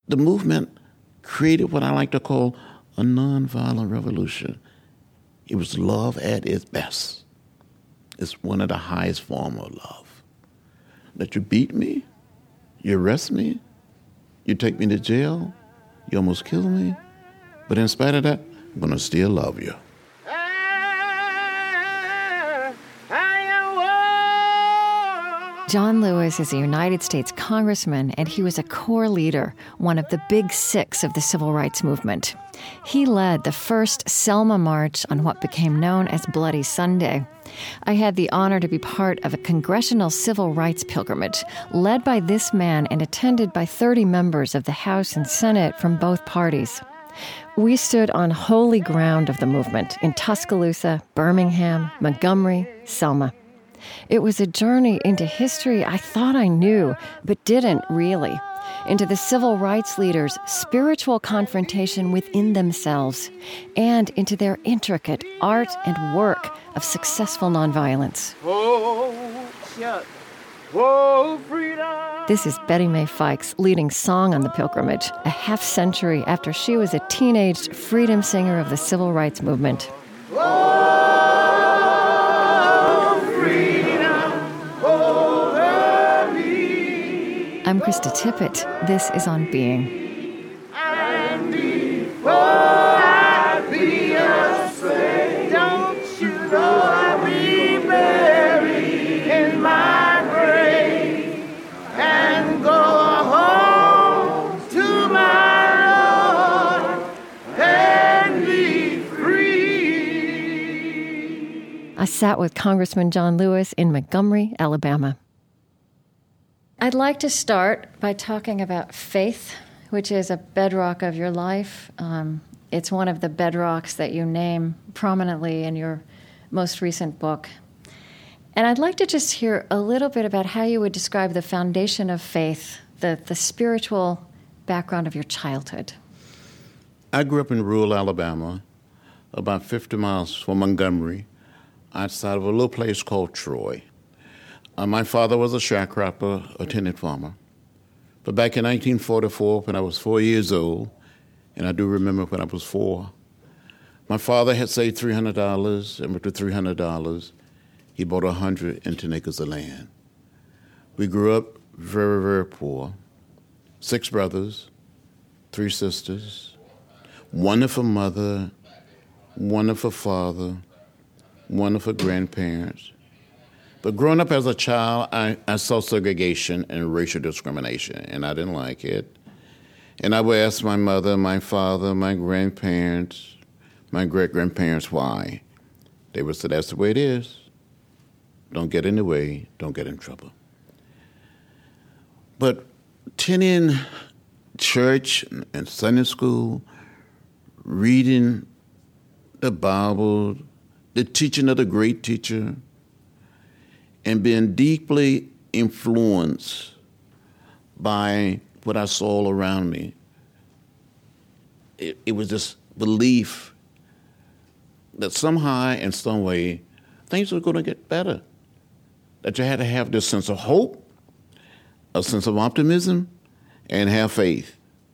the movement created what I like to call a nonviolent revolution. It was love at its best. It's one of the highest forms of love. That you beat me, you arrest me, you take me to jail, you almost kill me, but in spite of that, I'm going to still love you. John Lewis is a United States congressman, and he was a core leader, one of the big six of the civil rights movement. He led the first Selma March on what became known as Bloody Sunday. I had the honor to be part of a congressional civil rights pilgrimage led by this man and attended by 30 members of the House and Senate from both parties. We stood on holy ground of the movement in Tuscaloosa, Birmingham, Montgomery, Selma. It was a journey into history I thought I knew, but didn't really, into the civil rights leaders' spiritual confrontation within themselves, and into their intricate art and work of successful nonviolence. This is Betty Mae Fikes' leading song on the pilgrimage, a half-century after she was a teenage freedom singer of the civil rights movement. I'm Krista Tippett. This is On Being. And before I be astray, don't you know I'll be buried in my grave and go home to my Lord and be free. I sat with Congressman John Lewis in Montgomery, Alabama. I'd like to start by talking about faith, which is a bedrock of your life. It's one of the bedrocks that you name prominently in your most recent book. And I'd like to just hear a little bit about how you would describe the foundation of faith, the spiritual background of your childhood. I grew up in rural Alabama, about 50 miles from Montgomery, outside of a little place called Troy. My father was a sharecropper, a tenant farmer. But back in 1944, when I was 4 years old, and I do remember when I was 4, my father had saved $300, and with the $300, he bought 110 acres of land. We grew up very, very poor. 6 brothers, 3 sisters, wonderful mother, wonderful father, wonderful grandparents. But growing up as a child, I saw segregation and racial discrimination, and I didn't like it. And I would ask my mother, my father, my grandparents, my great-grandparents why. They would say, that's the way it is. Don't get in the way. Don't get in trouble. But attending church and Sunday school, reading the Bible, the teaching of the great teacher, and being deeply influenced by what I saw all around me. It was this belief that somehow, in some way, things were going to get better. That you had to have this sense of hope, a sense of optimism, and have faith.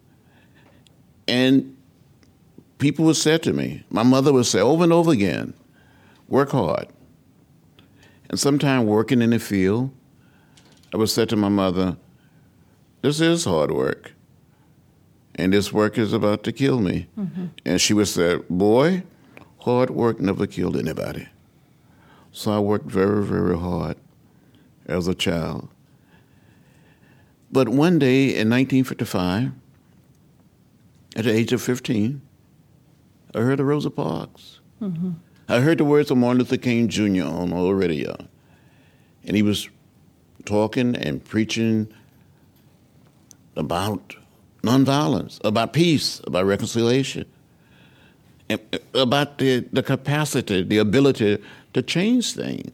And people would say to me, my mother would say over and over again, work hard. And sometime working in the field, I would say to my mother, this is hard work, and this work is about to kill me. Mm-hmm. And she would say, boy, hard work never killed anybody. So I worked very, very hard as a child. But one day in 1955, at the age of 15, I heard of Rosa Parks. Mm-hmm. I heard the words of Martin Luther King Jr. on the radio, and he was talking and preaching about nonviolence, about peace, about reconciliation, and about the capacity, the ability to change things.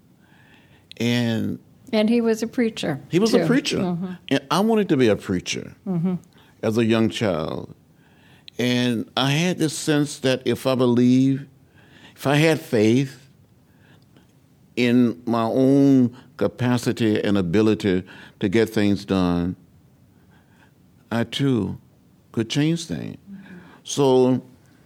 And he was a preacher. He was too. a preacher. Mm-hmm. And I wanted to be a preacher as a young child. And I had this sense that if I had faith in my own capacity and ability to get things done, I too could change things. So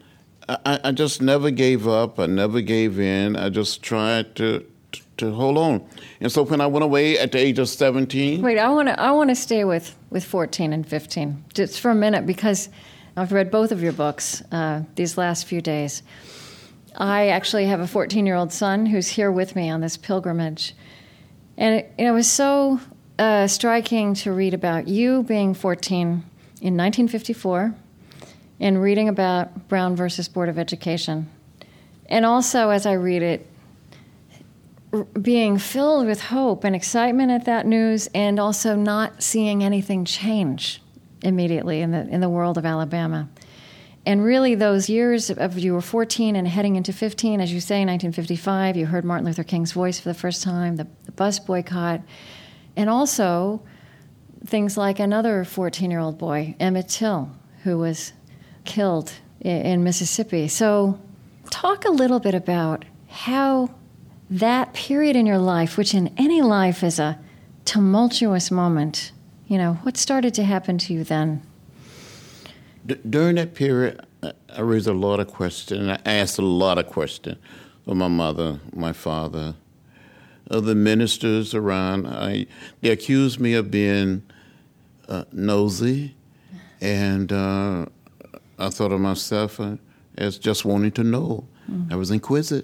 I just never gave up. I never gave in. I just tried to hold on. And so when I went away at the age of 17... Wait, I want to stay with 14 and 15 just for a minute, because I've read both of your books these last few days. I actually have a 14-year-old son who's here with me on this pilgrimage. And it was so striking to read about you being 14 in 1954 and reading about Brown versus Board of Education. And also, as I read it, being filled with hope and excitement at that news, and also not seeing anything change immediately in the world of Alabama. And really those years of you were 14 and heading into 15, as you say, 1955, you heard Martin Luther King's voice for the first time, the bus boycott, and also things like another 14-year-old boy, Emmett Till, who was killed in Mississippi. So talk a little bit about how that period in your life, which in any life is a tumultuous moment, what started to happen to you then? During that period, I raised a lot of questions. I asked a lot of questions of my mother, my father, of the ministers around. They accused me of being nosy, and I thought of myself as just wanting to know. I was inquisitive.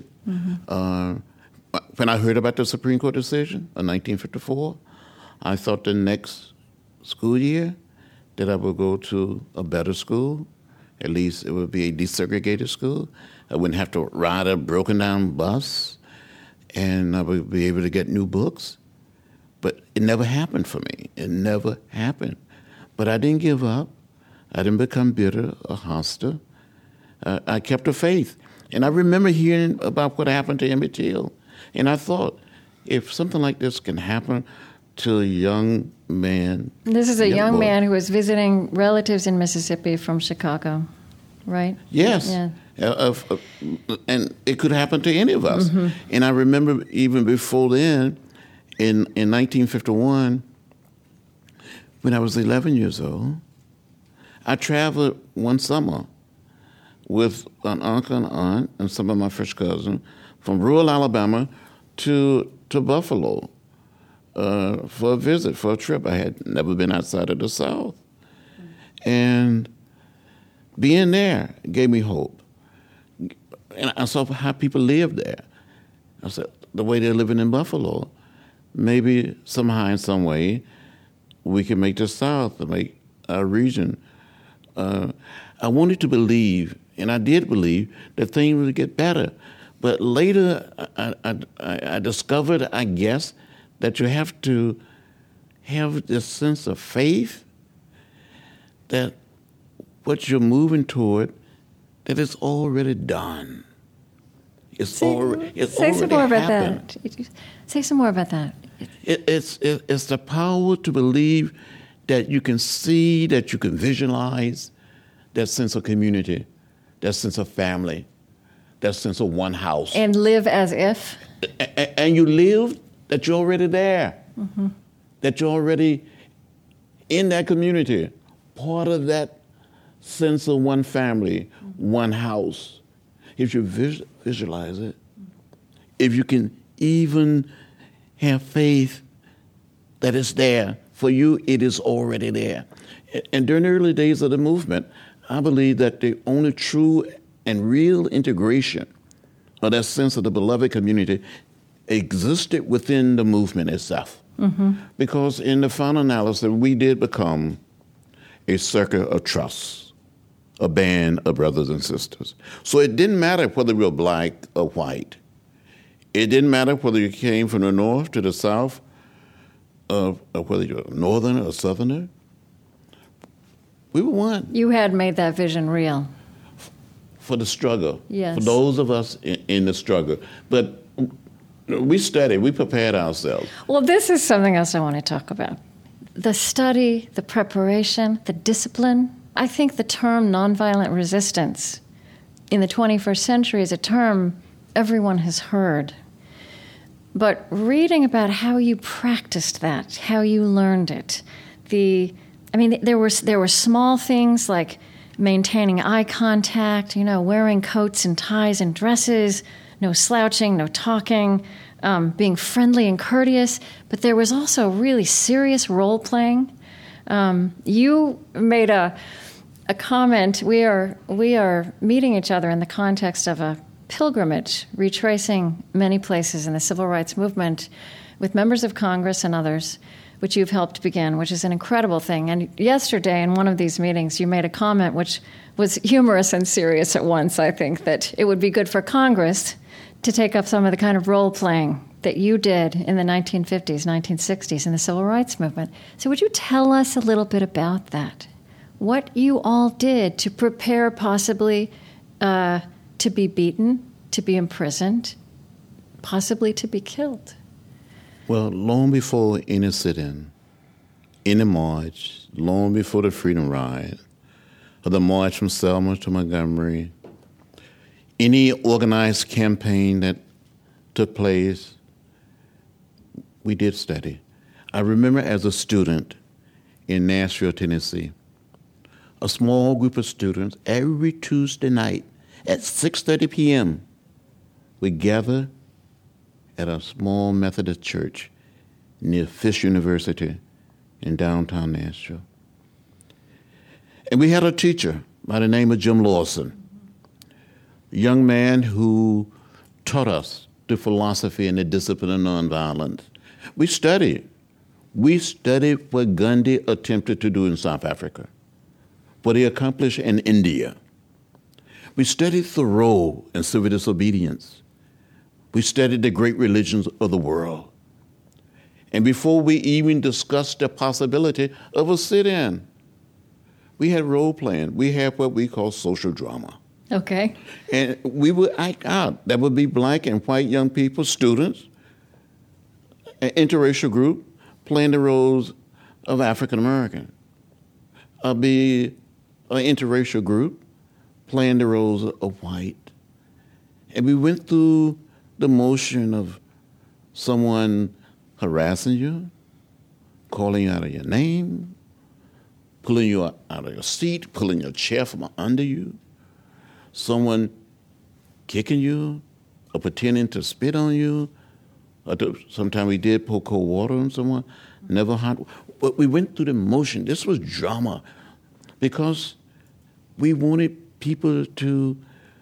When I heard about the Supreme Court decision of 1954, I thought the next school year that I would go to a better school. At least it would be a desegregated school. I wouldn't have to ride a broken-down bus, and I would be able to get new books. But it never happened for me. It never happened. But I didn't give up. I didn't become bitter or hostile. I kept the faith. And I remember hearing about what happened to Emmett Till. And I thought, if something like this can happen to a young man... This is a young man who was visiting relatives in Mississippi from Chicago, right? Yes. Yeah. And it could happen to any of us. And I remember even before then, in 1951, when I was 11 years old, I traveled one summer with an uncle and aunt and some of my first cousins from rural Alabama to Buffalo for a visit, for a trip. I had never been outside of the South. And being there gave me hope. And I saw how people lived there. I said, the way they're living in Buffalo, maybe somehow in some way we can make the South, make our region. I wanted to believe, and I did believe, that things would get better. But later I discovered, I guess, that you have to have this sense of faith that what you're moving toward, that it's already done. It's already happened. Say some more about that. It's the power to believe that you can see, that you can visualize, that sense of community, that sense of family, that sense of one house. And live as if? And you live that you're already there, that you're already in that community, part of that sense of one family, one house. If you visualize it, if you can even have faith that it's there, for you it is already there. And during the early days of the movement, I believe that the only true and real integration of that sense of the beloved community existed within the movement itself. Because in the final analysis, we did become a circle of trust, a band of brothers and sisters. So it didn't matter whether we were black or white. It didn't matter whether you came from the north to the south, or whether you're a northerner or southerner. We were one. You had made that vision real. For the struggle. Yes. For those of us in the struggle. But we studied, we prepared ourselves. Well, this is something else I want to talk about. The study, the preparation, the discipline. I think the term nonviolent resistance in the 21st century is a term everyone has heard. But reading about how you practiced that, how you learned it, the I mean, there were small things like maintaining eye contact, wearing coats and ties and dresses, no slouching, no talking, being friendly and courteous. But there was also really serious role playing. You made a comment. We are meeting each other in the context of a pilgrimage, retracing many places in the civil rights movement with members of Congress and others, which you've helped begin, which is an incredible thing. And yesterday in one of these meetings, you made a comment which was humorous and serious at once, I think, that it would be good for Congress to take up some of the kind of role-playing that you did in the 1950s, 1960s in the civil rights movement. So would you tell us a little bit about that? What you all did to prepare possibly to be beaten, to be imprisoned, possibly to be killed? Well, long before any sit-in, any march, long before the Freedom Ride, or the march from Selma to Montgomery, any organized campaign that took place, we did study. I remember as a student in Nashville, Tennessee, a small group of students every Tuesday night at 6:30 p.m. we gather at a small Methodist church near Fisk University in downtown Nashville. And we had a teacher by the name of Jim Lawson, a young man who taught us the philosophy and the discipline of nonviolence. We studied what Gandhi attempted to do in South Africa, what he accomplished in India. We studied Thoreau and civil disobedience. We studied the great religions of the world. And before we even discussed the possibility of a sit-in, we had role playing. We had what we call social drama. Okay. And we would act out. That would be black and white young people, students, an interracial group, playing the roles of African American. Be an interracial group, playing the roles of white. And we went through the motion of someone harassing you, calling you out of your name, pulling you out of your seat, pulling your chair from under you, someone kicking you or pretending to spit on you. Sometimes we did pour cold water on someone, never hot. But we went through the motion. This was drama because we wanted people to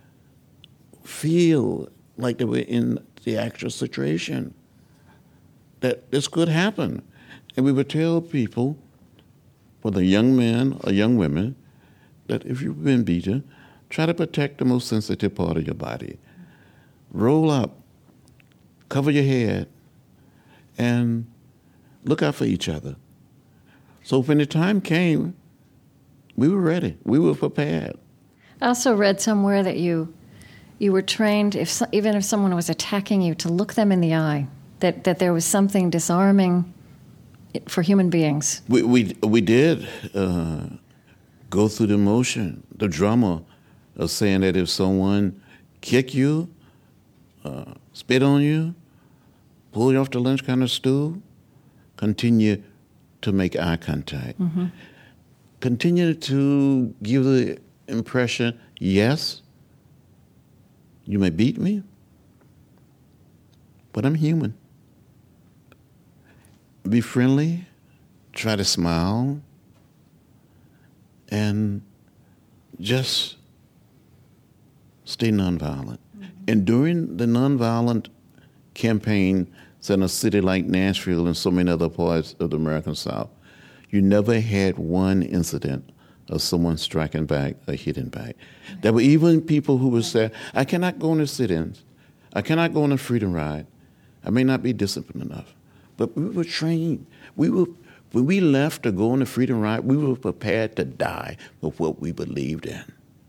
feel like they were in the actual situation, that this could happen. And we would tell people, whether young men or young women, that if you've been beaten, try to protect the most sensitive part of your body. Roll up, cover your head, and look out for each other. So when the time came, we were ready. We were prepared. I also read somewhere that you were trained, even if someone was attacking you, to look them in the eye, that there was something disarming for human beings. We did go through the motion, the drama of saying that if someone kick you, spit on you, pull you off the lunch counter stool, continue to make eye contact. Mm-hmm. Continue to give the impression, yes, you may beat me, but I'm human. Be friendly, try to smile, and just stay nonviolent. Mm-hmm. And during the nonviolent campaign in a city like Nashville and so many other parts of the American South, you never had one incident of someone striking back or hitting back. There were even people who would say, I cannot go on the sit-ins. I cannot go on a freedom ride. I may not be disciplined enough. But we were trained. When we left to go on the freedom ride, we were prepared to die for what we believed in.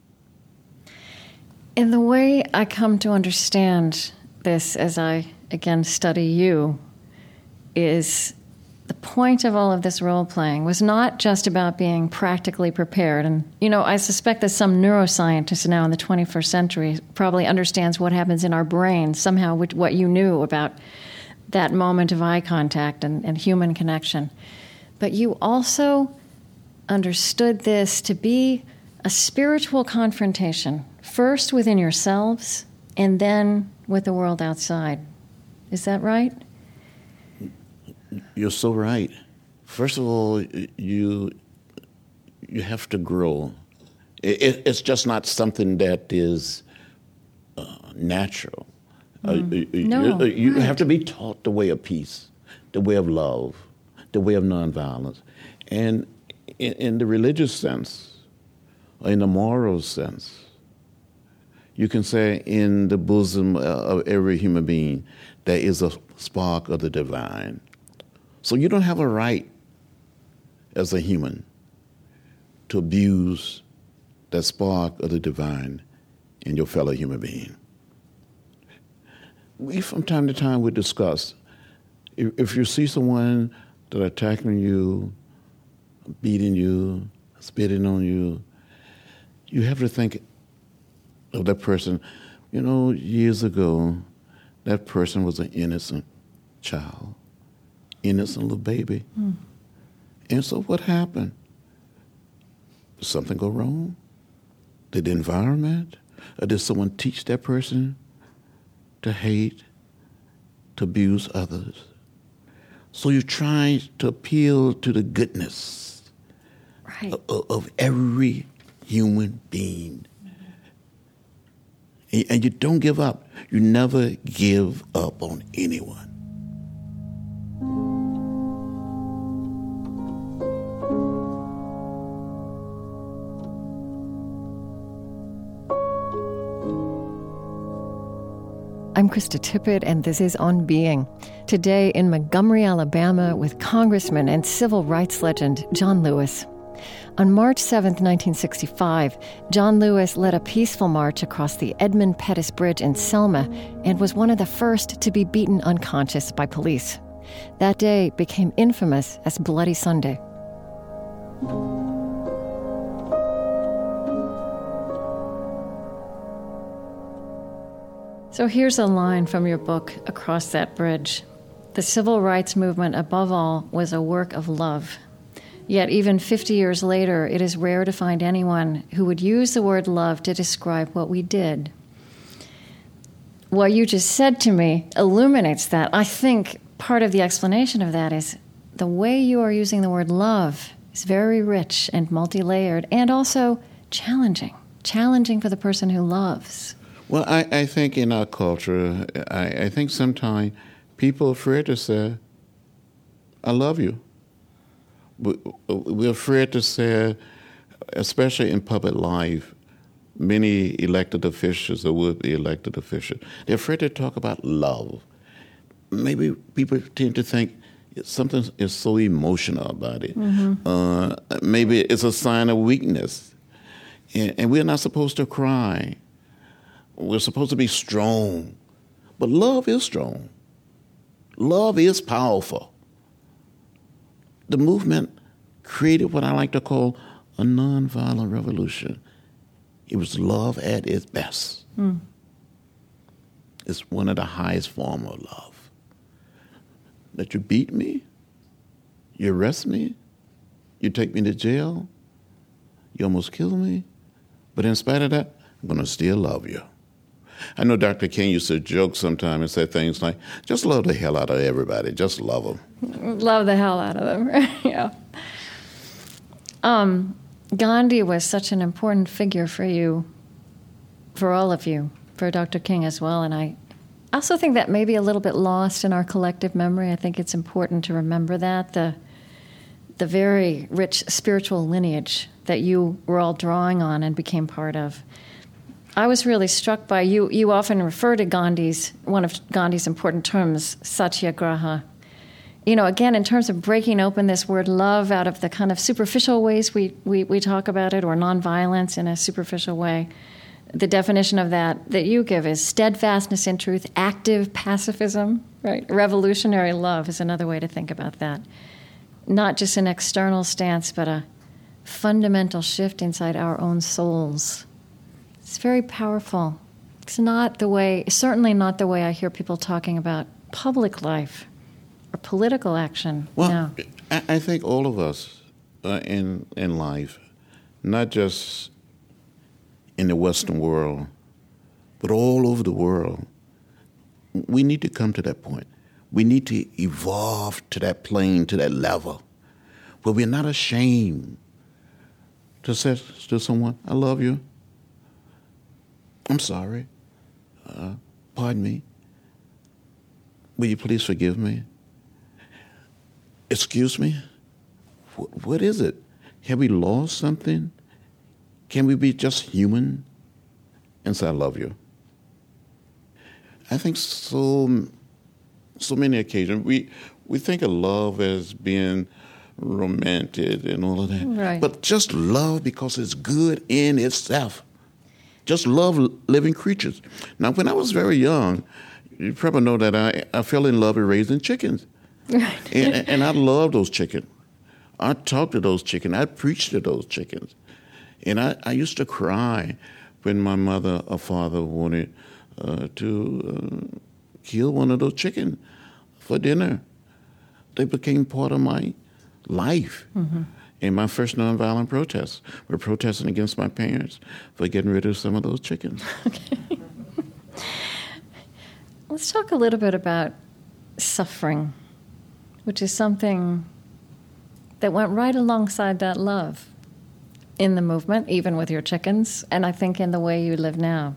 In the way I come to understand this as I, again, study you, is the point of all of this role-playing was not just about being practically prepared. And, I suspect that some neuroscientist now in the 21st century probably understands what happens in our brains, somehow what you knew about that moment of eye contact and human connection. But you also understood this to be a spiritual confrontation, first within yourselves and then with the world outside. Is that right? You're so right. First of all, you have to grow. It's just not something that is natural. You have to be taught the way of peace, the way of love, the way of nonviolence. And in the religious sense, or in the moral sense, you can say in the bosom of every human being, there is a spark of the divine. So you don't have a right as a human to abuse that spark of the divine in your fellow human being. We, from time to time, we discuss, if you see someone that are attacking you, beating you, spitting on you, you have to think of that person. You know, years ago, that person was an innocent child, innocent little baby. And so what happened? Did something go wrong? Did the environment? Or did someone teach that person to hate, to abuse others? So you try to appeal to the goodness of every human being. And you don't give up. You never give up on anyone. I'm Krista Tippett, and this is On Being. Today in Montgomery, Alabama, with Congressman and civil rights legend John Lewis. On March 7, 1965, John Lewis led a peaceful march across the Edmund Pettus Bridge in Selma and was one of the first to be beaten unconscious by police. That day became infamous as Bloody Sunday. So here's a line from your book, Across That Bridge. The civil rights movement, above all, was a work of love. Yet even 50 years later, it is rare to find anyone who would use the word love to describe what we did. What you just said to me illuminates that. I think part of the explanation of that is the way you are using the word love is very rich and multi-layered and also challenging for the person who loves. Well, I think in our culture, I think sometimes people are afraid to say, I love you. We're afraid to say, especially in public life, many elected officials or would-be elected officials, they're afraid to talk about love. Maybe people tend to think something is so emotional about it. Maybe it's a sign of weakness. And we're not supposed to cry. We're supposed to be strong. But love is strong. Love is powerful. The movement created what I like to call a nonviolent revolution. It was love at its best. It's one of the highest forms of love. That you beat me, you arrest me, you take me to jail, you almost kill me, but in spite of that, I'm going to still love you. I know Dr. King used to joke sometimes and say things like, just love the hell out of everybody. Just love them. Love the hell out of them. Yeah. Gandhi was such an important figure for you, for all of you, for Dr. King as well. And I also think that may be a little bit lost in our collective memory. I think it's important to remember that, the very rich spiritual lineage that you were all drawing on and became part of. I was really struck by you often refer to one of Gandhi's important terms, satyagraha. You know, again, in terms of breaking open this word love out of the kind of superficial ways we talk about it, or nonviolence in a superficial way, the definition of that you give is steadfastness in truth, active pacifism, right? Revolutionary love is another way to think about that. Not just an external stance, but a fundamental shift inside our own souls. It's very powerful. It's certainly not the way I hear people talking about public life or political action. Well, I think all of us in life, not just in the Western world, but all over the world, we need to come to that point. We need to evolve to that plane, to that level, where we're not ashamed to say to someone, I love you. I'm sorry. Pardon me. Will you please forgive me? Excuse me? What is it? Have we lost something? Can we be just human and say, I love you? I think so many occasions we think of love as being romantic and all of that. Right. But just love because it's good in itself. Just love living creatures. Now, when I was very young, you probably know that I fell in love with raising chickens. Right. And I love those chickens. I talked to those chickens. I preached to those chickens. And I used to cry when my mother or father wanted to kill one of those chickens for dinner. They became part of my life. Mm-hmm. And my first nonviolent protests were protesting against my parents for getting rid of some of those chickens. Okay. Let's talk a little bit about suffering, which is something that went right alongside that love in the movement, even with your chickens, and I think in the way you live now.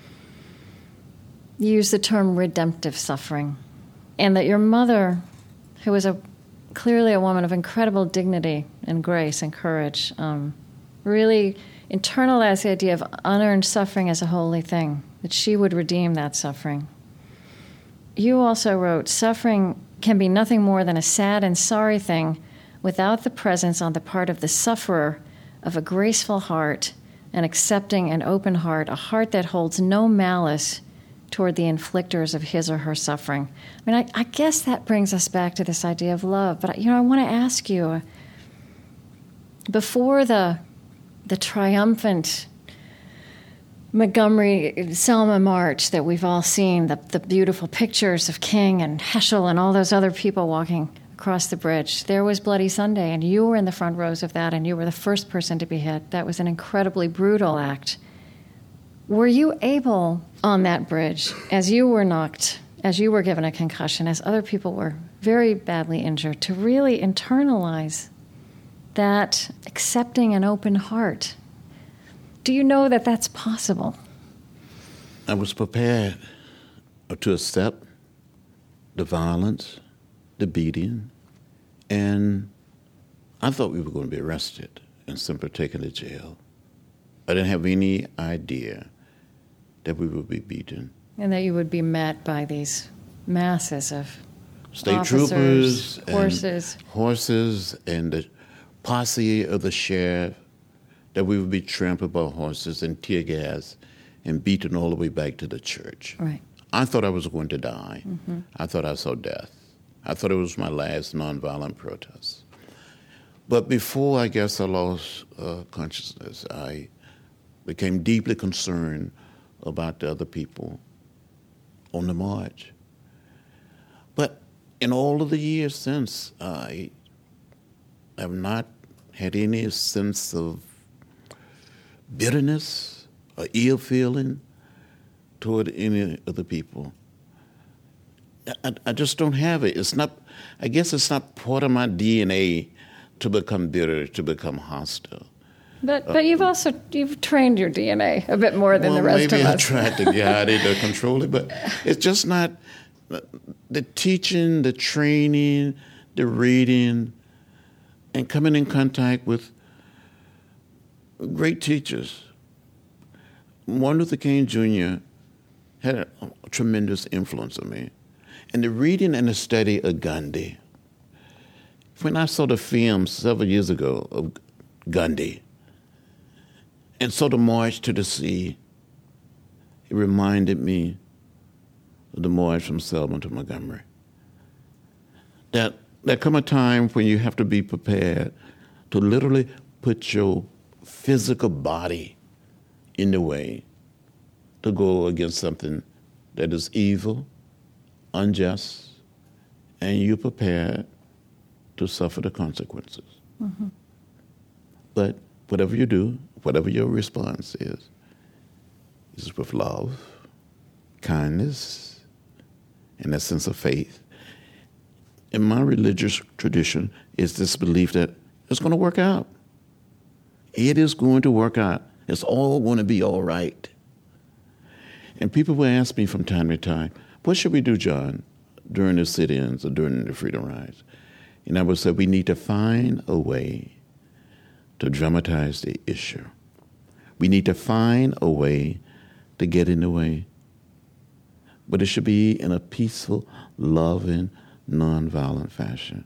You use the term redemptive suffering, and that your mother, who was clearly a woman of incredible dignity and grace and courage, really internalized the idea of unearned suffering as a holy thing, that she would redeem that suffering. You also wrote, suffering can be nothing more than a sad and sorry thing without the presence on the part of the sufferer of a graceful heart, an accepting and open heart, a heart that holds no malice toward the inflictors of his or her suffering. I mean, I guess that brings us back to this idea of love. But, I want to ask you, before the triumphant Montgomery Selma March that we've all seen, the beautiful pictures of King and Heschel and all those other people walking across the bridge, there was Bloody Sunday, and you were in the front rows of that, and you were the first person to be hit. That was an incredibly brutal act. Were you able, on that bridge, as you were knocked, as you were given a concussion, as other people were very badly injured, to really internalize that accepting and open heart? Do you know that that's possible? I was prepared to accept the violence, the beating, and I thought we were going to be arrested and simply taken to jail. I didn't have any idea that we would be beaten. And that you would be met by these masses of state officers, troopers, horses, and the posse of the sheriff, that we would be trampled by horses and tear gas and beaten all the way back to the church. Right. I thought I was going to die. Mm-hmm. I thought I saw death. I thought it was my last nonviolent protest. But before I guess I lost consciousness, I became deeply concerned about the other people on the march. But in all of the years since, I have not had any sense of bitterness or ill feeling toward any of the people. I just don't have it. It's not. I guess it's not part of my DNA to become bitter, to become hostile. But you've trained your DNA a bit more than the rest of us. Maybe I tried to guide it or control it, but it's just not the teaching, the training, the reading, and coming in contact with great teachers. Martin Luther King Jr. had a tremendous influence on me. And the reading and the study of Gandhi. When I saw the film several years ago of Gandhi and saw the March to the Sea, it reminded me of the march from Selma to Montgomery. That there come a time when you have to be prepared to literally put your physical body in the way to go against something that is evil, unjust, and you're prepared to suffer the consequences. Mm-hmm. But whatever you do, whatever your response is with love, kindness, and that sense of faith. In my religious tradition is this belief that it's going to work out. It is going to work out. It's all going to be all right. And people will ask me from time to time, what should we do, John, during the sit-ins or during the freedom rides? And I would say we need to find a way to dramatize the issue. We need to find a way to get in the way. But it should be in a peaceful, loving, nonviolent fashion.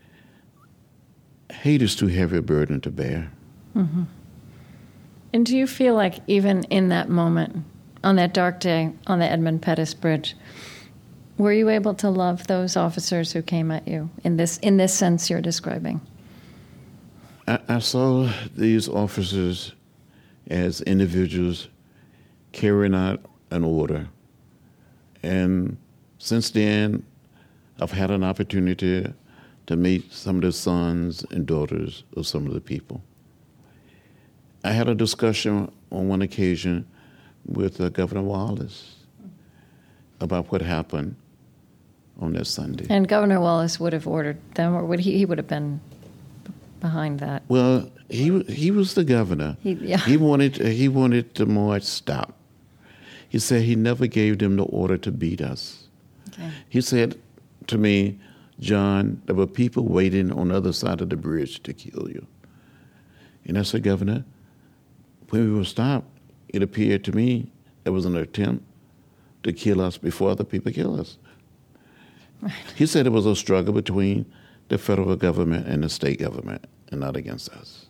Hate is too heavy a burden to bear. Mm-hmm. And do you feel like even in that moment, on that dark day on the Edmund Pettus Bridge, were you able to love those officers who came at you in this sense you're describing? I saw these officers as individuals carrying out an order. And since then, I've had an opportunity to meet some of the sons and daughters of some of the people. I had a discussion on one occasion with Governor Wallace about what happened on that Sunday. And Governor Wallace would have ordered them, or he would have been behind that? Well, he was the governor. He wanted the march stopped. He said he never gave them the order to beat us. Okay. He said to me, John, there were people waiting on the other side of the bridge to kill you. And I said, Governor, when we were stopped, it appeared to me there was an attempt to kill us before other people kill us. Right. He said it was a struggle between the federal government and the state government and not against us.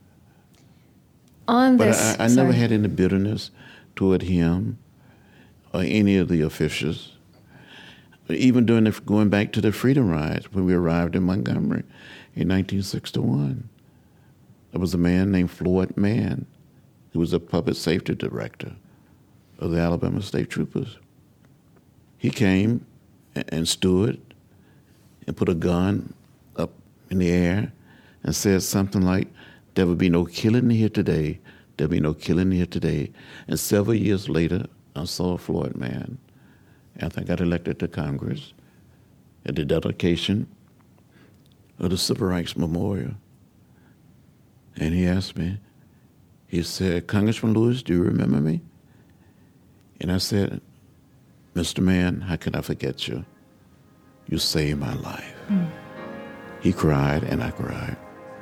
I never had any bitterness toward him or any of the officials. Even during going back to the Freedom Rides, when we arrived in Montgomery in 1961, there was a man named Floyd Mann, who was a public safety director of the Alabama State Troopers. He came and stood and put a gun up in the air and said something like, there will be no killing here today. There will be no killing here today. And several years later, I saw Floyd Mann, after I got elected to Congress, at the dedication of the Civil Rights Memorial. And he asked me, he said, Congressman Lewis, do you remember me? And I said, Mr. Mann, how could I forget you? You saved my life. Mm. He cried and I cried.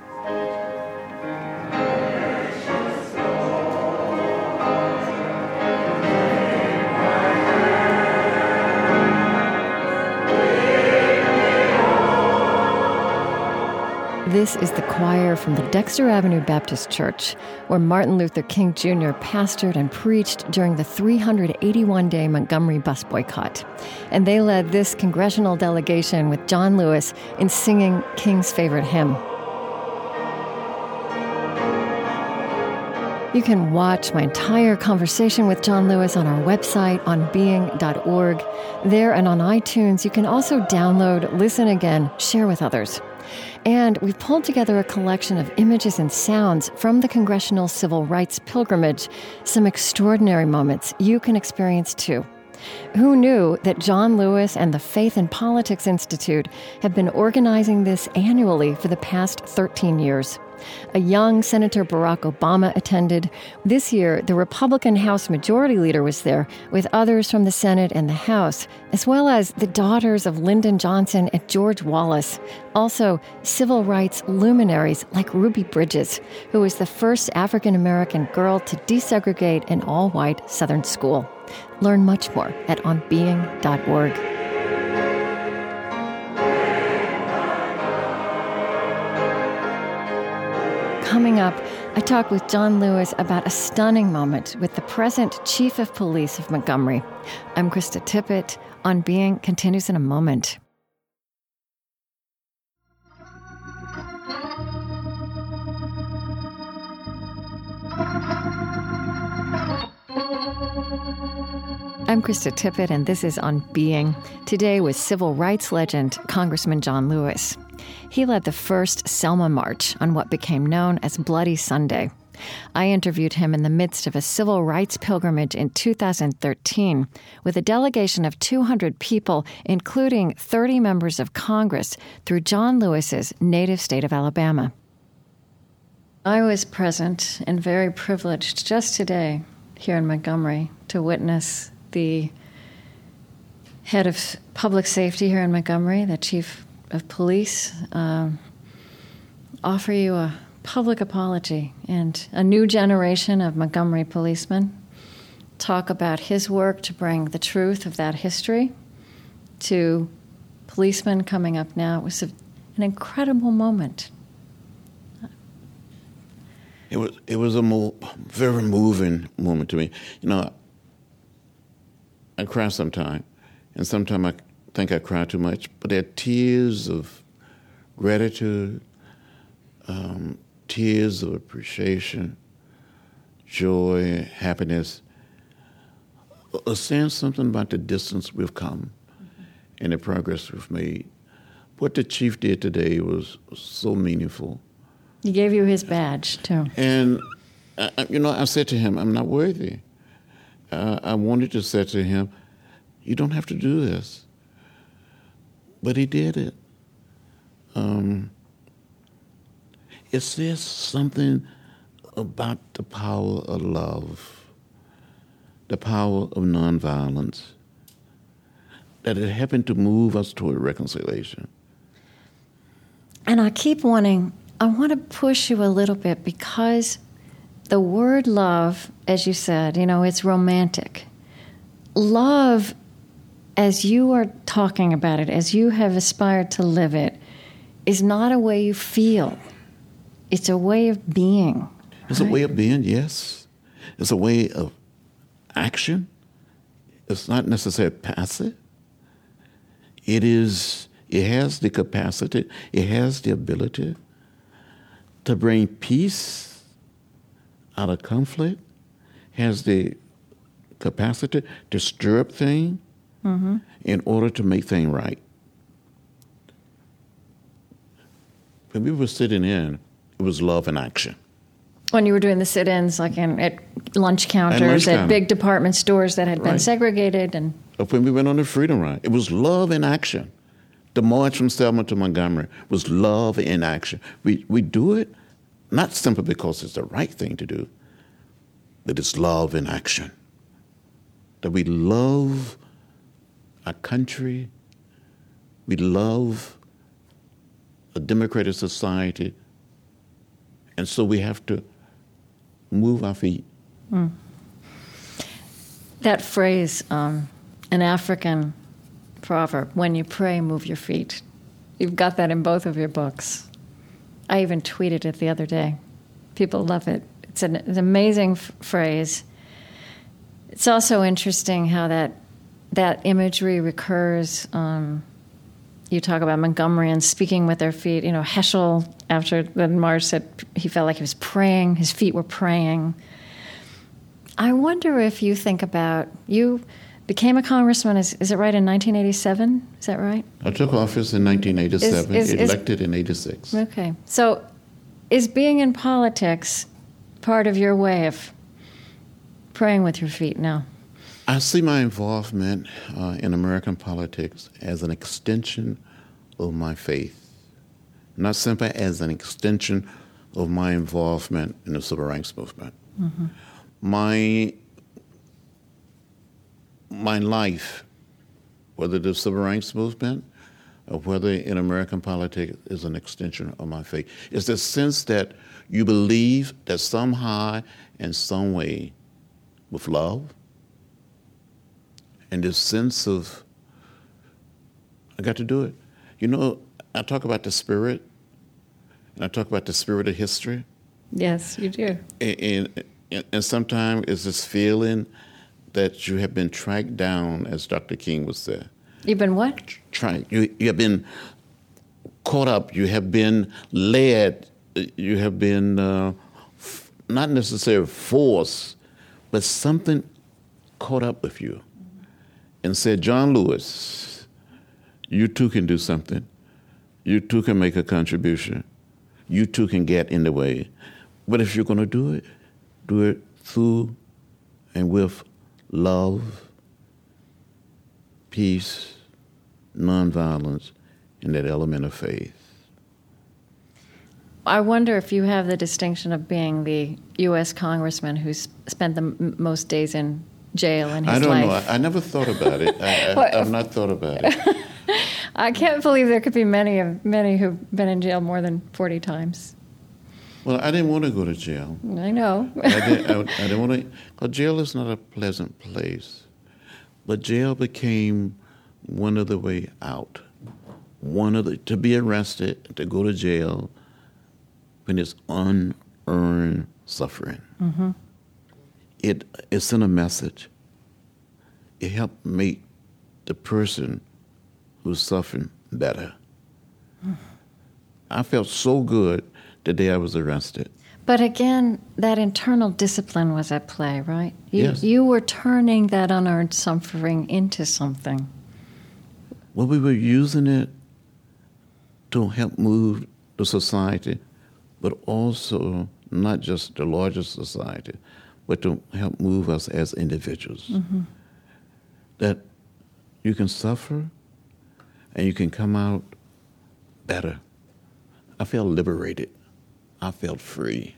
This is the choir from the Dexter Avenue Baptist Church, where Martin Luther King Jr. pastored and preached during the 381-day Montgomery bus boycott. And they led this congressional delegation with John Lewis in singing King's favorite hymn. You can watch my entire conversation with John Lewis on our website, onbeing.org. There and on iTunes, you can also download, listen again, share with others. And we've pulled together a collection of images and sounds from the Congressional Civil Rights Pilgrimage, some extraordinary moments you can experience too. Who knew that John Lewis and the Faith and Politics Institute have been organizing this annually for the past 13 years? A young Senator Barack Obama attended. This year, the Republican House Majority Leader was there, with others from the Senate and the House, as well as the daughters of Lyndon Johnson and George Wallace. Also, civil rights luminaries like Ruby Bridges, who was the first African-American girl to desegregate an all-white Southern school. Learn much more at onbeing.org. Coming up, I talk with John Lewis about a stunning moment with the present Chief of Police of Montgomery. I'm Krista Tippett. On Being continues in a moment. I'm Krista Tippett, and this is On Being. Today with civil rights legend Congressman John Lewis. He led the first Selma March on what became known as Bloody Sunday. I interviewed him in the midst of a civil rights pilgrimage in 2013 with a delegation of 200 people, including 30 members of Congress, through John Lewis's native state of Alabama. I was present and very privileged just today here in Montgomery to witness the head of public safety here in Montgomery, the chief of police, offer you a public apology, and a new generation of Montgomery policemen talk about his work to bring the truth of that history to policemen coming up now. It was an incredible moment. It was a very moving moment to me. You know, I cry sometimes, and sometimes I think I cry too much, but they're tears of gratitude, tears of appreciation, joy, happiness, saying something about the distance we've come and the progress we've made. What the chief did today was so meaningful. He gave you his badge, too. And, I said to him, I'm not worthy. I wanted to say to him, you don't have to do this. But he did it. It says something about the power of love, the power of nonviolence, that it happened to move us toward reconciliation. And I want to push you a little bit, because the word love, as you said, it's romantic. Love, as you are talking about it, as you have aspired to live it, is not a way you feel. It's a way of being. It's a way of being, yes. It's a way of action. It's not necessarily passive. It has the capacity, it has the ability to bring peace out of conflict, has the capacity to stir up things in order to make things right. When we were sitting in, it was love in action. When you were doing the sit-ins, like at lunch counters, at big department stores that had been segregated. And when we went on the Freedom Ride, it was love in action. The march from Selma to Montgomery was love in action. We do it not simply because it's the right thing to do, but it's love in action. That we love our country, we love a democratic society, and so we have to move our feet. That phrase, an African proverb, when you pray, move your feet. You've got that in both of your books. I even tweeted it the other day. People love it. It's an amazing phrase. It's also interesting how that imagery recurs. You talk about Montgomeryans speaking with their feet. Heschel, after the march, said he felt like he was praying. His feet were praying. I wonder if you think about, you became a congressman, is it right, in 1987? Is that right? I took office in 1987, elected in 86. Okay. So is being in politics part of your way of praying with your feet now? I see my involvement in American politics as an extension of my faith, not simply as an extension of my involvement in the civil rights movement. Mm-hmm. My life, whether the civil rights movement or whether in American politics, is an extension of my faith. It's the sense that you believe that somehow, in some way, with love, and this sense of, I got to do it. I talk about the spirit, and I talk about the spirit of history. Yes, you do. And sometimes it's this feeling that you have been tracked down, as Dr. King would say. You've been what? You have been caught up. You have been led. You have been not necessarily forced, but something caught up with you. and said, John Lewis, you too can do something. You too can make a contribution. You too can get in the way. But if you're going to do it through and with love, peace, nonviolence, and that element of faith. I wonder if you have the distinction of being the U.S. congressman who's spent the most days in jail in his life. I don't know. I never thought about it. I've not thought about it. I can't believe there could be many who've been in jail more than 40 times. Well, I didn't want to go to jail. I know. I didn't want to. Well, jail is not a pleasant place, but jail became one of the way out. To be arrested, to go to jail, when it's unearned suffering. Mm-hmm. It sent a message. It helped make the person who's suffering better. Mm. I felt so good the day I was arrested. But again, that internal discipline was at play, right? Yes. You were turning that unearned suffering into something. Well, we were using it to help move the society, but also not just the larger society, but to help move us as individuals. Mm-hmm. That you can suffer and you can come out better. I felt liberated. I felt free.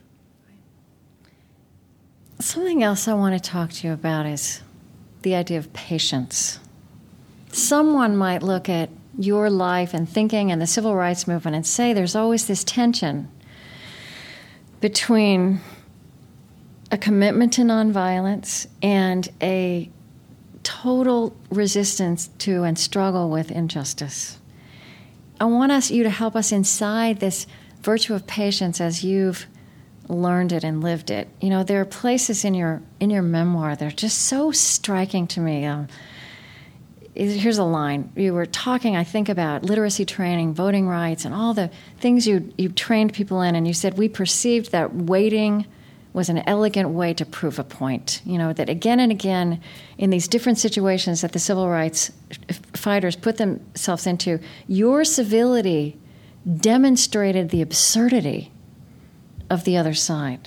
Something else I want to talk to you about is the idea of patience. Someone might look at your life and thinking and the civil rights movement and say there's always this tension between a commitment to nonviolence and a total resistance to and struggle with injustice. I want you to help us inside this virtue of patience as you've learned it and lived it. You know, there are places in your memoir that are just so striking to me. Here's a line. You were talking, I think, about literacy training, voting rights, and all the things you trained people in, and you said, we perceived that waiting was an elegant way to prove a point. You know, that again and again, in these different situations that the civil rights fighters put themselves into, your civility demonstrated the absurdity of the other side.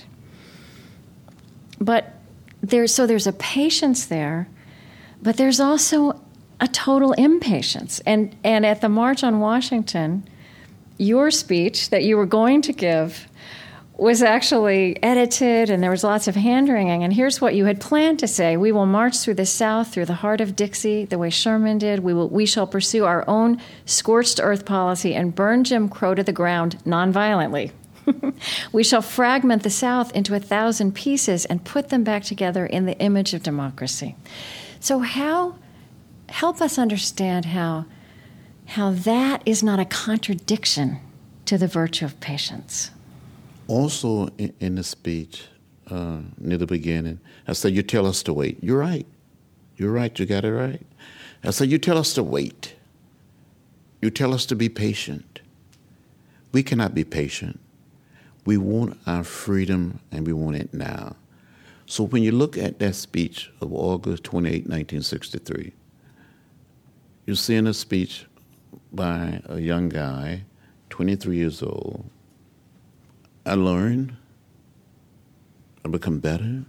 But there's a patience there, but there's also a total impatience. And at the March on Washington, your speech that you were going to give was actually edited, and there was lots of hand-wringing. And here's what you had planned to say. We will march through the South, through the heart of Dixie, the way Sherman did. We shall pursue our own scorched earth policy and burn Jim Crow to the ground nonviolently. We shall fragment the South into 1,000 pieces and put them back together in the image of democracy. So help us understand how that is not a contradiction to the virtue of patience. Also, in the speech, near the beginning, I said, you tell us to wait. You're right. You're right. You got it right. I said, you tell us to wait. You tell us to be patient. We cannot be patient. We want our freedom, and we want it now. So when you look at that speech of August 28, 1963, you see in a speech by a young guy, 23 years old, I learned, I become better,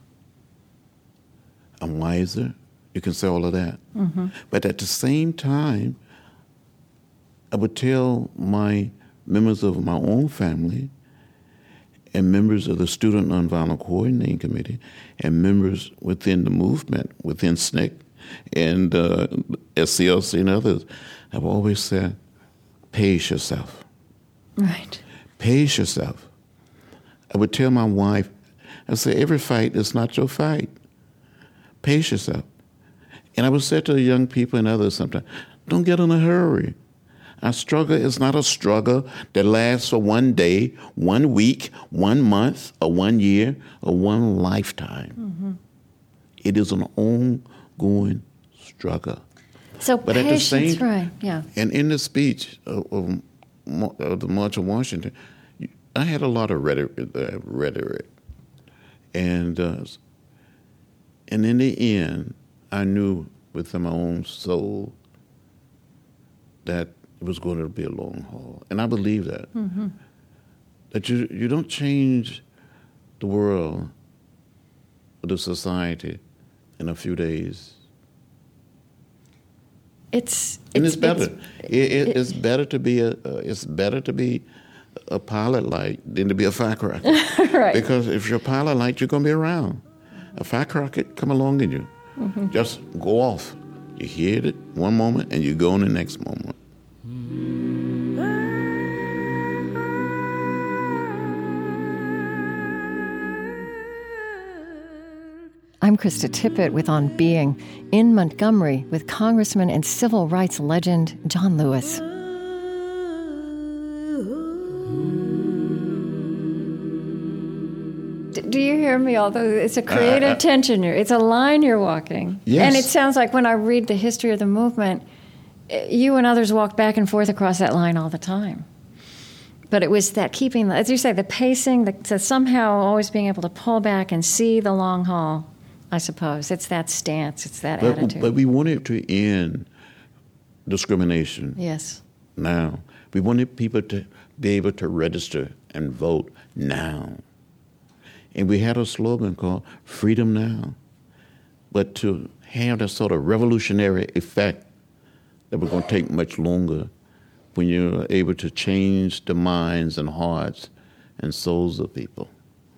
I'm wiser. You can say all of that. Mm-hmm. But at the same time, I would tell my members of my own family and members of the Student Nonviolent Coordinating Committee and members within the movement, within SNCC and SCLC and others, I've always said, pace yourself. Right. Pace yourself. I would tell my wife, I say, every fight is not your fight. Pace yourself. And I would say to the young people and others sometimes, don't get in a hurry. Our struggle is not a struggle that lasts for 1 day, 1 week, 1 month, or 1 year, or 1 lifetime. Mm-hmm. It is an ongoing struggle. So but patience, at the same, right, yeah. And in the speech of the March on Washington, I had a lot of rhetoric. And in the end, I knew within my own soul that it was going to be a long haul. And I believe that. Mm-hmm. That you don't change the world or the society in a few days. It's better. It's better to be a pilot light than to be a firecracker. Right. Because if you're a pilot light, you're going to be around. A firecracker come along in you. Mm-hmm. Just go off. You hear it one moment and you go in the next moment. I'm Krista Tippett with On Being, in Montgomery with Congressman and civil rights legend John Lewis. Do you hear me? Although it's a creative tension here. It's a line you're walking. Yes. And it sounds like when I read the history of the movement, you and others walked back and forth across that line all the time. But it was that keeping, as you say, the pacing, the somehow always being able to pull back and see the long haul, I suppose. It's that stance. It's that attitude. But we wanted to end discrimination. Yes. Now. We wanted people to be able to register and vote now. And we had a slogan called Freedom Now. But to have that sort of revolutionary effect that was going to take much longer when you're able to change the minds and hearts and souls of people.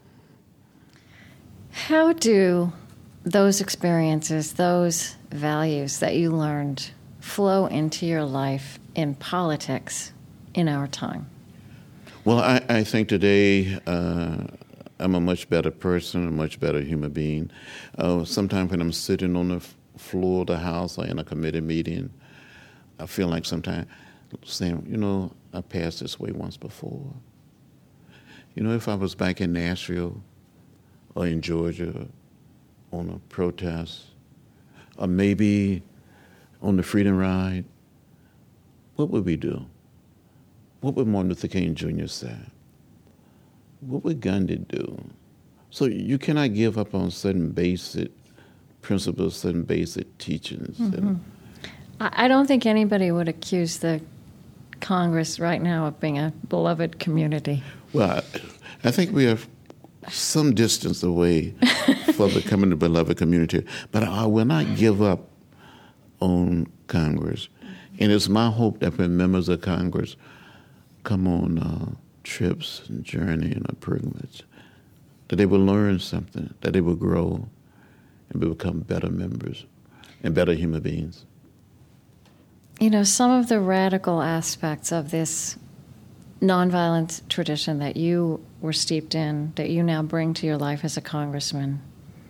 How do those experiences, those values that you learned flow into your life in politics in our time? Well, I think today I'm a much better person, a much better human being. Sometimes when I'm sitting on the floor of the House or in a committee meeting, I feel like sometimes saying, I passed this way once before. If I was back in Nashville or in Georgia on a protest, or maybe on the Freedom Ride, what would we do? What would Martin Luther King Jr. say? What would Gandhi do? So you cannot give up on certain basic principles, certain basic teachings. Mm-hmm. I don't think anybody would accuse the Congress right now of being a beloved community. Well, I think we are some distance away from becoming a beloved community. But I will not give up on Congress. And it's my hope that when members of Congress come on trips and journey and a pilgrimage, that they will learn something, that they will grow and become better members and better human beings. Some of the radical aspects of this nonviolent tradition that you were steeped in, that you now bring to your life as a congressman.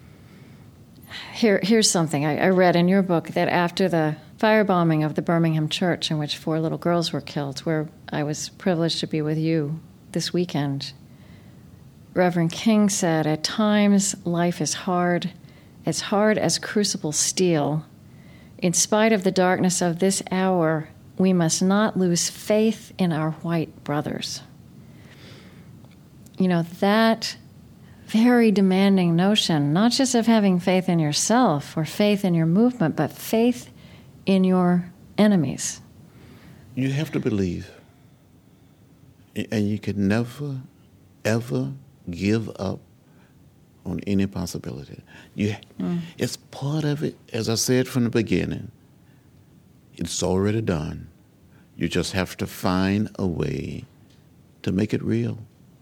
Here's something. I read in your book that after the firebombing of the Birmingham church in which 4 little girls were killed, where I was privileged to be with you this weekend, Reverend King said, "At times life is hard as crucible steel. In spite of the darkness of this hour, we must not lose faith in our white brothers." That very demanding notion, not just of having faith in yourself or faith in your movement, but faith in your enemies. You have to believe. And you can never, ever give up on any possibility. It's part of it, as I said from the beginning. It's already done. You just have to find a way to make it real.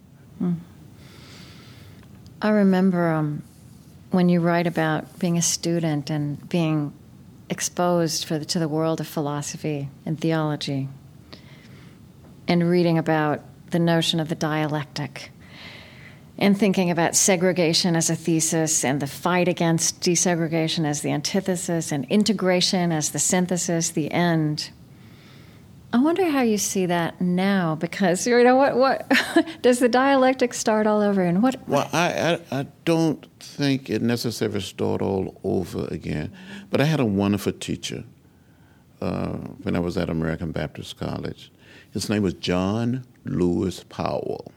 I remember when you write about being a student and being exposed to the world of philosophy and theology, and reading about the notion of the dialectic, and thinking about segregation as a thesis and the fight against desegregation as the antithesis and integration as the synthesis, the end. I wonder how you see that now, because what does the dialectic start all over? And what? Well, I don't think it necessarily start all over again. But I had a wonderful teacher when I was at American Baptist College. His name was John Lewis Powell.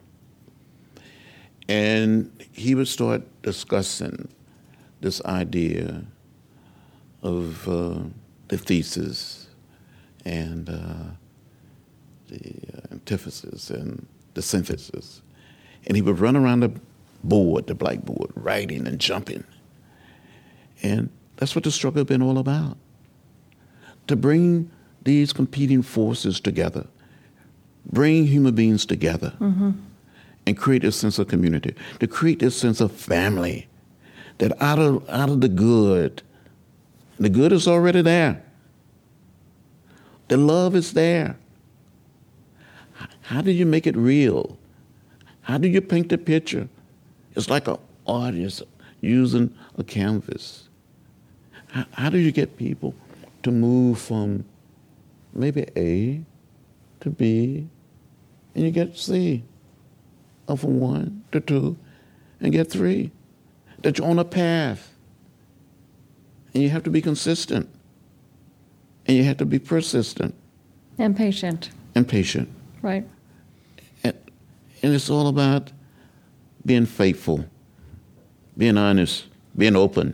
And he would start discussing this idea of the thesis and the antithesis and the synthesis. And he would run around the board, the blackboard, writing and jumping. And that's what the struggle has been all about. To bring these competing forces together, bring human beings together, and create a sense of community, to create this sense of family, that out of the good is already there. The love is there. How do you make it real? How do you paint the picture? It's like an artist using a canvas. How do you get people to move from maybe A to B, and you get C, or from 1 to 2, and get 3? That you're on a path. And you have to be consistent. And you have to be persistent. And patient. And patient. Right. And it's all about being faithful, being honest, being open.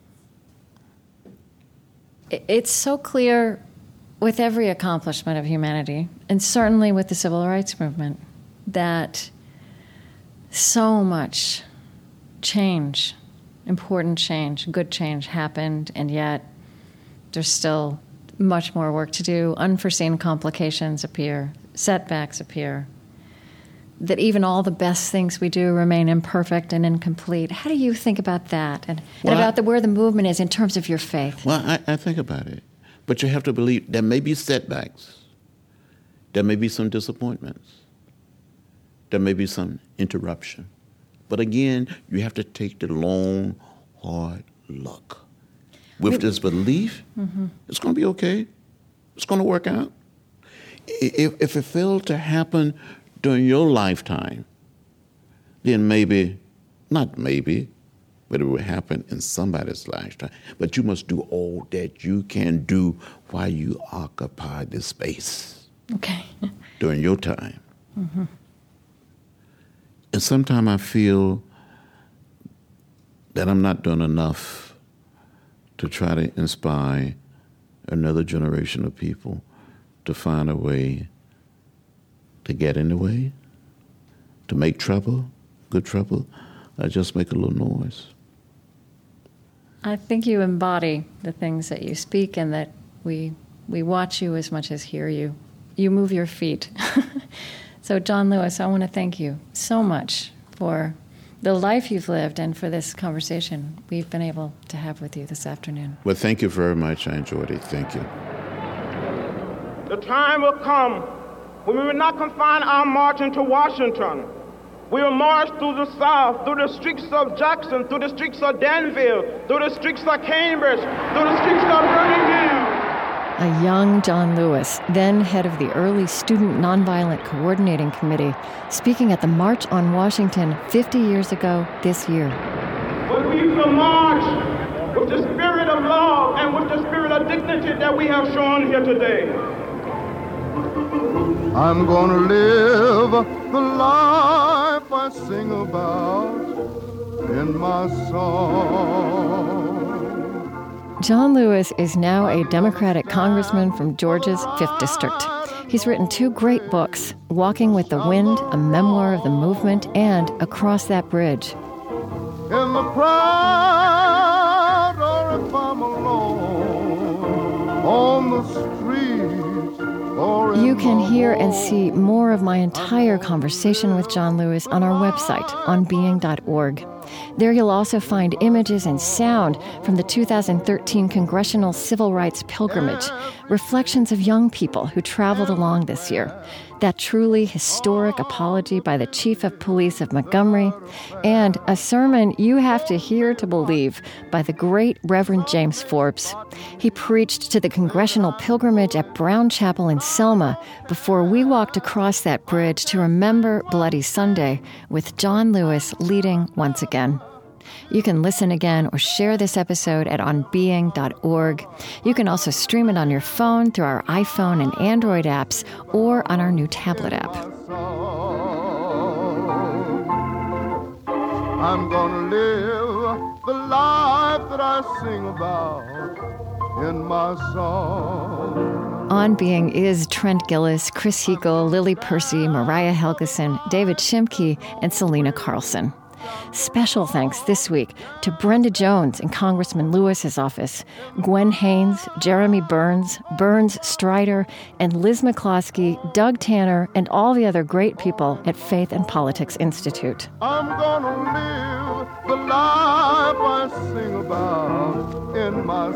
It's so clear with every accomplishment of humanity, and certainly with the civil rights movement, that so much change, important change, good change happened, and yet there's still much more work to do. Unforeseen complications appear, setbacks appear, that even all the best things we do remain imperfect and incomplete. How do you think about that and about where the movement is in terms of your faith? Well, I think about it. But you have to believe there may be setbacks. There may be some disappointments. There may be some interruption. But again, you have to take the long, hard look. With this belief, it's going to be okay. It's going to work out. If it failed to happen during your lifetime, then maybe, not maybe, but it will happen in somebody's lifetime. But you must do all that you can do while you occupy this space. Okay. During your time. And sometimes I feel that I'm not doing enough to try to inspire another generation of people to find a way to get in the way, to make trouble, good trouble. I just make a little noise. I think you embody the things that you speak, and that we watch you as much as hear you. You move your feet. So, John Lewis, I want to thank you so much for the life you've lived and for this conversation we've been able to have with you this afternoon. Well, thank you very much. I enjoyed it. Thank you. The time will come when we will not confine our marching to Washington. We will march through the South, through the streets of Jackson, through the streets of Danville, through the streets of Cambridge, through the streets of Birmingham. A young John Lewis, then head of the early Student Nonviolent Coordinating Committee, speaking at the March on Washington 50 years ago this year. But we will march with the spirit of love and with the spirit of dignity that we have shown here today. I'm gonna live the life I sing about in my song. John Lewis is now a Democratic congressman from Georgia's 5th District. He's written 2 great books, Walking with the Wind, a memoir of the movement, and Across That Bridge. In the crowd, or if I'm alone, on the street, or in You can the hear and hall. see more of my entire conversation with John Lewis on our website, on being.org. There you'll also find images and sound from the 2013 Congressional Civil Rights Pilgrimage, reflections of young people who traveled along this year, that truly historic apology by the Chief of Police of Montgomery, and a sermon you have to hear to believe by the great Reverend James Forbes. He preached to the Congressional Pilgrimage at Brown Chapel in Selma before we walked across that bridge to remember Bloody Sunday, with John Lewis leading once again. You can listen again or share this episode at onbeing.org. You can also stream it on your phone through our iPhone and Android apps or on our new tablet app. I'm gonna live the life that I sing about in my song. On Being is Trent Gilliss, Chris Heagle, Lily Percy, Mariah Helgeson, David Shimke, and Selena Carlson. Special thanks this week to Brenda Jones in Congressman Lewis's office, Gwen Haynes, Jeremy Burns, Burns Strider, and Liz McCloskey, Doug Tanner, and all the other great people at Faith and Politics Institute. I'm gonna live the life I sing about in my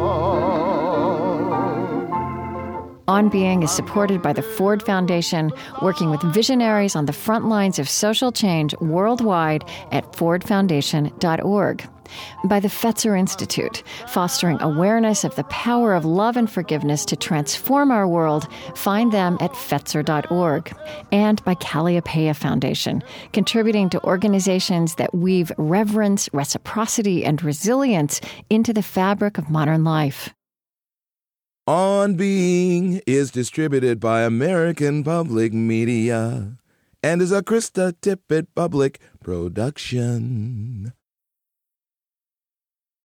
song. On Being is supported by the Ford Foundation, working with visionaries on the front lines of social change worldwide at fordfoundation.org. By the Fetzer Institute, fostering awareness of the power of love and forgiveness to transform our world. Find them at fetzer.org. And by Calliopeia Foundation, contributing to organizations that weave reverence, reciprocity, and resilience into the fabric of modern life. On Being is distributed by American Public Media and is a Krista Tippett Public production.